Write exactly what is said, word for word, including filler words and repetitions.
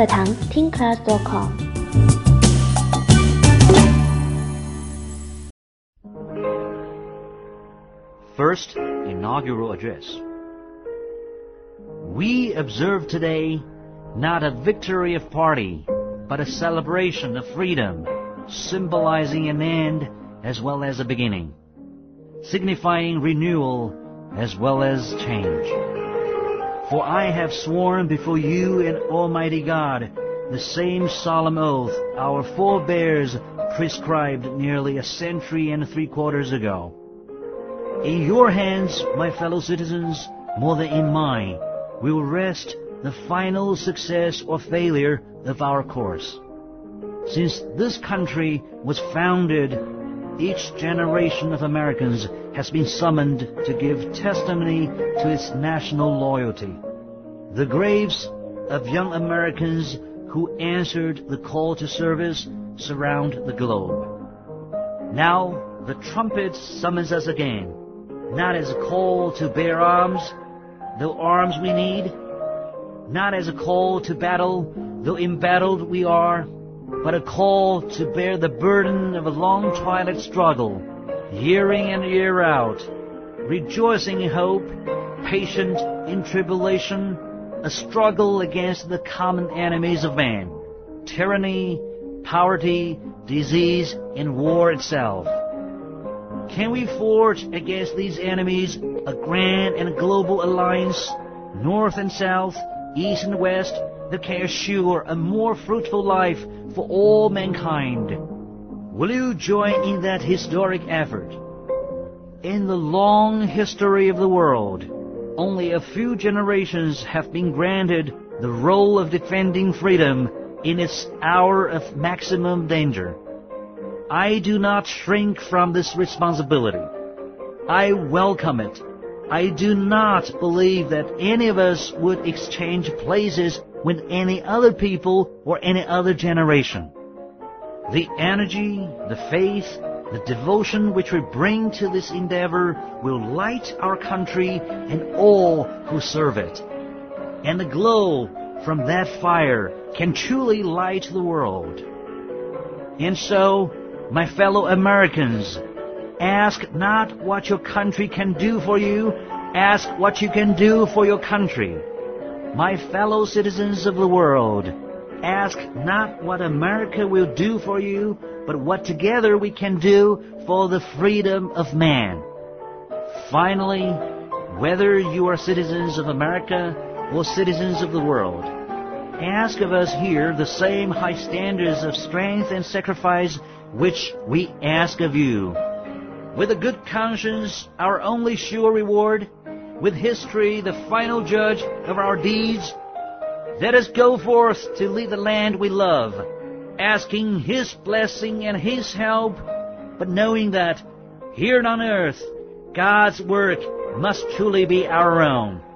课堂听 class dot com。 First inaugural address. We observe today not a victory of party, but a celebration of freedom, symbolizing an end as well as a beginning, signifying renewal as well as change. For I have sworn before you and Almighty God the same solemn oath our forebears prescribed nearly a century and three quarters ago. In your hands, my fellow citizens, more than in mine, will rest the final success or failure of our course. Since this country was founded, each generation of Americans has been summoned to give testimony to its national loyalty. The graves of young Americans who answered the call to service surround the globe. Now the trumpet summons us again, not as a call to bear arms, though arms we need, not as a call to battle, though embattled we are, but a call to bear the burden of a long twilight struggle, year in and year out, rejoicing in hope, patient in tribulation, a struggle against the common enemies of man, tyranny, poverty, disease, and war itself. Can we forge against these enemies a grand and global alliance, north and south, east and west, that can assure a more fruitful life for all mankind? Will you join in that historic effort? In the long history of the world, only a few generations have been granted the role of defending freedom in its hour of maximum danger. I do not shrink from this responsibility. I welcome it. I do not believe that any of us would exchange places with any other people or any other generation. The energy, the faith, the devotion which we bring to this endeavor will light our country and all who serve it. And the glow from that fire can truly light the world. And so, my fellow Americans, ask not what your country can do for you, ask what you can do for your country. My fellow citizens of the world, ask not what America will do for you, but what together we can do for the freedom of man. Finally, whether you are citizens of America or citizens of the world, ask of us here the same high standards of strength and sacrifice which we ask of you. With a good conscience, our only sure reward, with history the final judge of our deeds, let us go forth to lead the land we love, asking His blessing and His help, but knowing that here on earth, God's work must truly be our own.